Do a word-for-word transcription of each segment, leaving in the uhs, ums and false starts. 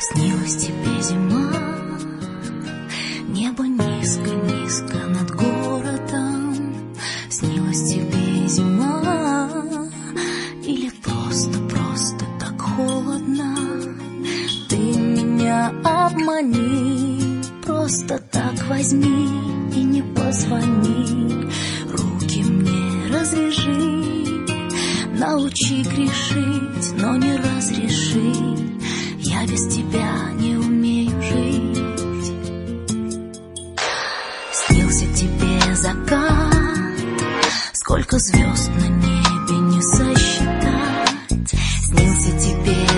Снилась тебе зима, небо низко-низко над городом. Снилась тебе зима, или просто-просто так холодно. Ты меня обмани, просто так возьми и не позвони. Руки мне развяжи, научи грешить, но не разреши. Я без тебя не умею жить. Снился тебе закат, сколько звезд на небе не сосчитать. Снился тебе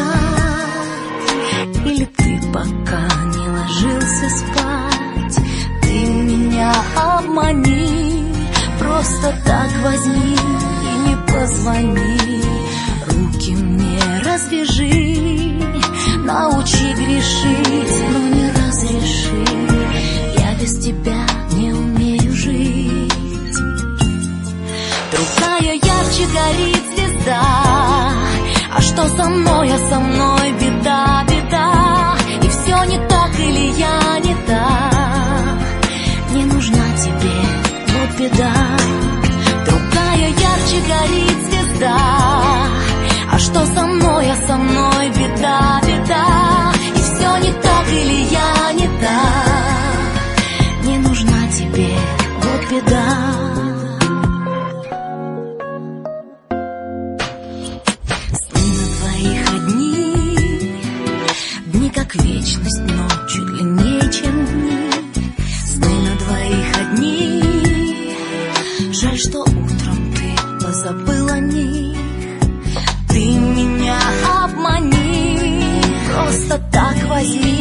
закат, или ты пока не ложился спать. Ты меня обмани, просто так возьми и не позвони. Руки мне развяжи, научи грешить, но не разреши. Я без тебя не умею жить. Другая ярче горит звезда. А что со мной, а со мной беда, беда. И все не так или я не так. Не нужна тебе, вот беда. Другая ярче горит звезда. А что со мной, а со мной беда, беда. И все не так или я не так. Не нужна тебе, вот беда. Сны на твоих одни, дни как вечность, но чуть длиннее, чем дни. Сны на двоих одни, жаль, что утром ты позабыл о них. Ты меня обмани, просто так возьми